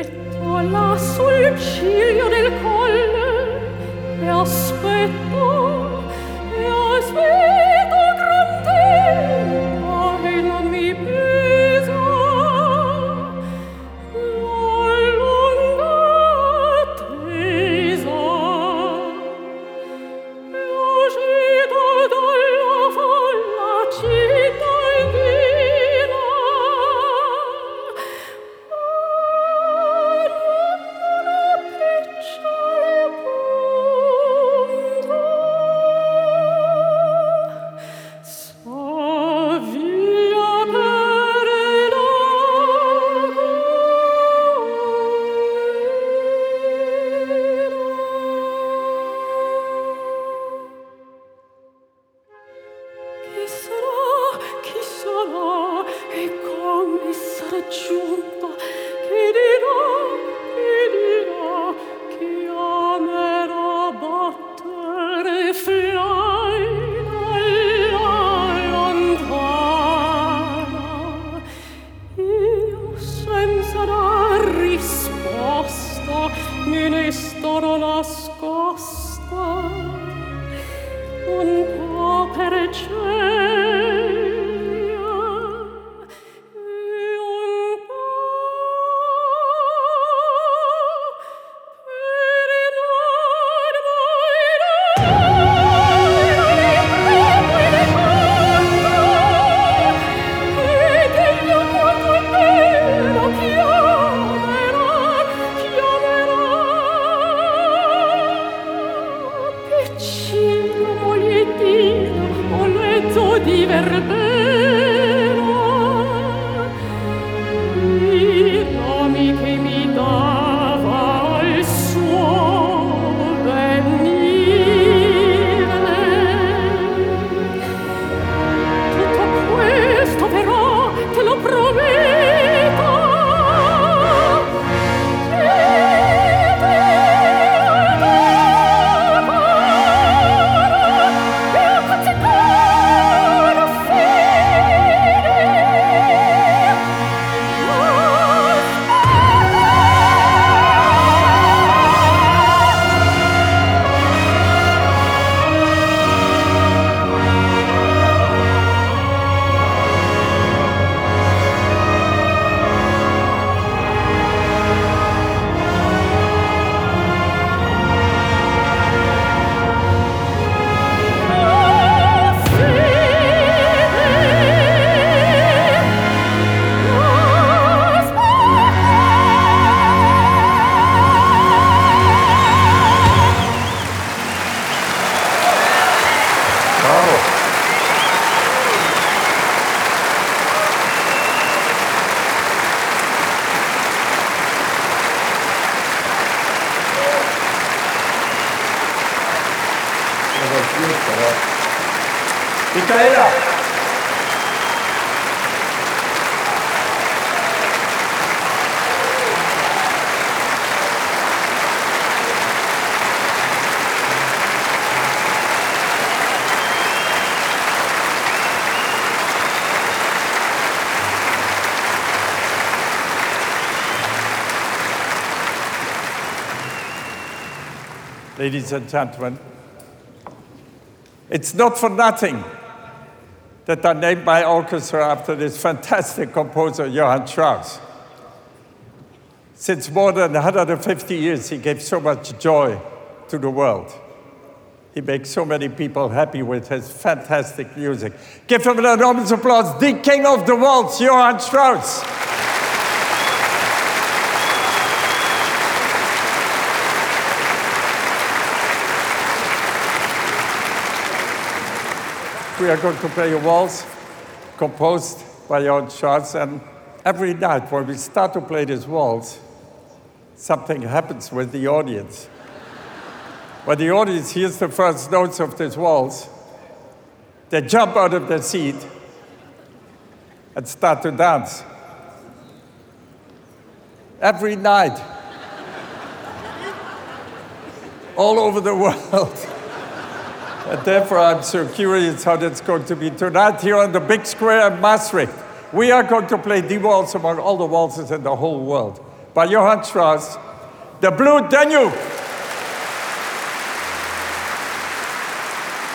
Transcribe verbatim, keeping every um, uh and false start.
metto là sul ciglio del colle e aspetto, e aspetto gran tempo e non mi pesa la lunga attesa. E uscito dalla folla città inghina, giunta, chi dirà, chi dirà, chi amerà battere flaina alla lontana. Io senza dar risposta me ne starò nascosta un po' per cielo. Di verbena i nomi che mi dava il suo venire. Tutto questo però te lo prometto, Micaela! Ladies and gentlemen, it's not for nothing that I named my orchestra after this fantastic composer, Johann Strauss. Since more than one hundred fifty years, he gave so much joy to the world. He makes so many people happy with his fantastic music. Give him an enormous applause, the king of the waltz, Johann Strauss. We are going to play a waltz composed by Johann Strauss, and every night when we start to play this waltz, something happens with the audience. When the audience hears the first notes of this waltz, they jump out of their seat and start to dance. Every night, all over the world. And therefore, I'm so curious how that's going to be tonight here on the big square in Maastricht. We are going to play the waltz among all the waltzes in the whole world. by Johann Strauss, The Blue Danube.